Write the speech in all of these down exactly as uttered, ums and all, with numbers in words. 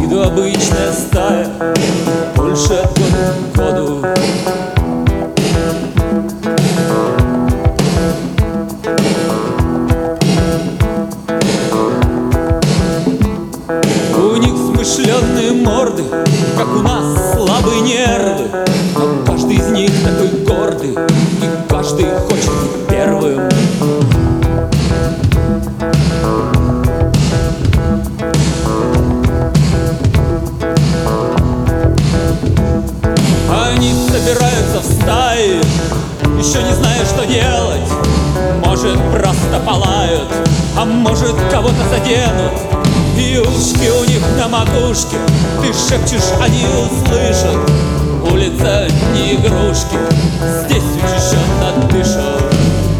виду обычная стая, больше от года к году. У них смышленные морды, как у нас слабые нервы, но каждый из них такой гордый, и каждый хочет быть первым. Они собираются в стаи, еще не зная, что делать. Может, просто полают, а может, кого-то заденут. И ушки у них на макушке, ты шепчешь, они услышат. Улица не игрушки, здесь учащенно дышат.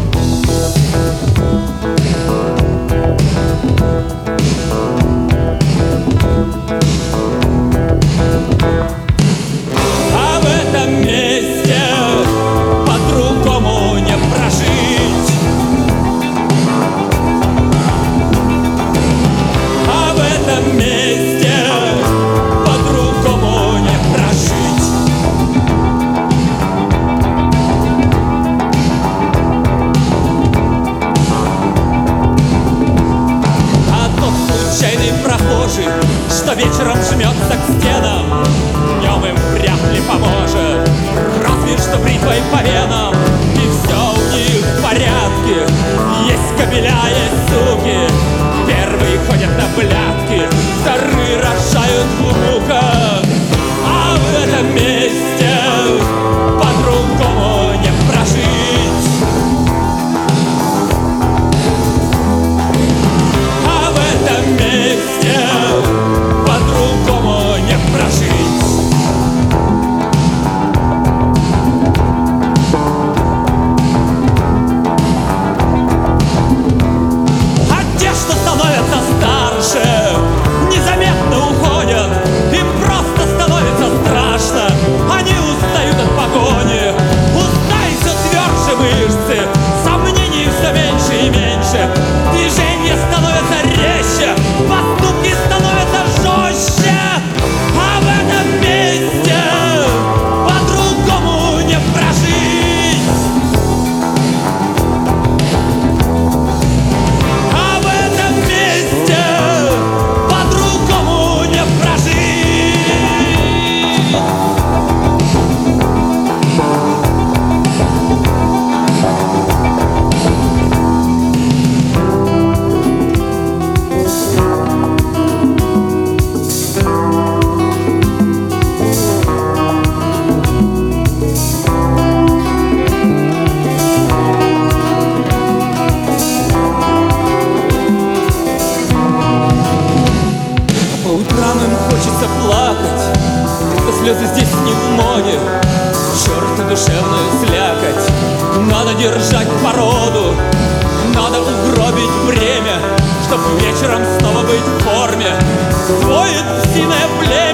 А в этом месте по-другому не прожить. А в этом месте по-другому не прожить. А тот случайный прохожий, что вечером жмется к стенам, днем им вряд ли поможет, разве что бритвой по венам. И все у них в порядке, есть кобеля, есть суки. Первые ходят на блядки, вторые рожают внуков. А в этом месте по-другому не прожить. А в этом месте по-другому не прожить. А те, что становятся старше, незаметно уходят. Им просто становится страшно, они устают от погони. У стаи все тверже мышцы, сомнений все меньше и меньше. Движения становятся резче, поступки становятся жестче. А в этом месте по-другому не прожить. А в этом месте по-другому не прожить. По утрам им хочется плакать, но слезы здесь не в моде. Черт и душевную слякоть, надо держать породу. Надо угробить время, чтоб вечером снова быть в форме. Воет псиное племя.